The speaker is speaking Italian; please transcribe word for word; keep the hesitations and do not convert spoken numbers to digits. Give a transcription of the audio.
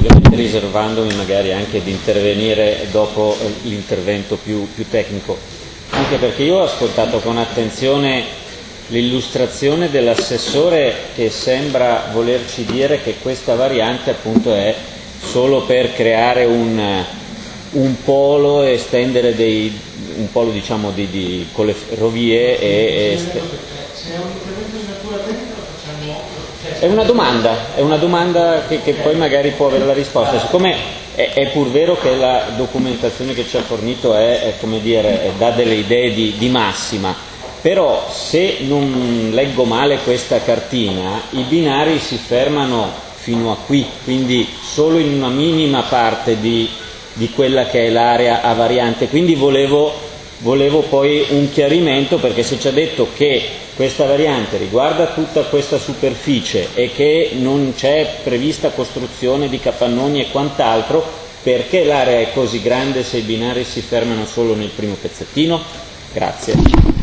ovviamente riservandomi magari anche di intervenire dopo l'intervento più, più tecnico, anche perché io ho ascoltato con attenzione l'illustrazione dell'assessore che sembra volerci dire che questa variante appunto è solo per creare un, un polo e estendere dei, un polo diciamo di, di, con le ferrovie e, e è una domanda, è una domanda che, che poi magari può avere la risposta. Siccome è, è pur vero che la documentazione che ci ha fornito è, è come dire, dà delle idee di, di massima, però se non leggo male questa cartina, i binari si fermano fino a qui, quindi solo in una minima parte di, di quella che è l'area a variante. Quindi volevo, volevo poi un chiarimento, perché se ci ha detto che questa variante riguarda tutta questa superficie e che non c'è prevista costruzione di capannoni e quant'altro, perché l'area è così grande se i binari si fermano solo nel primo pezzettino? Grazie.